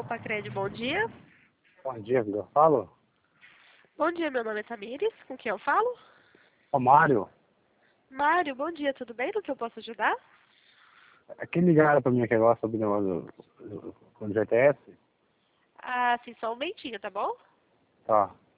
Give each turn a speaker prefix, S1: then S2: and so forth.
S1: Pacred, bom dia.
S2: Bom dia, eu falo?
S1: Bom dia, meu nome é Tamires. Com quem eu falo?
S2: Ô, Mário,
S1: Mário, bom dia, tudo bem? No que eu posso ajudar?
S2: aqui ligaram pra mim aquele negócio sobre o negócio do GTS.
S1: Ah, sim, só um momentinho, tá bom?
S2: Tá.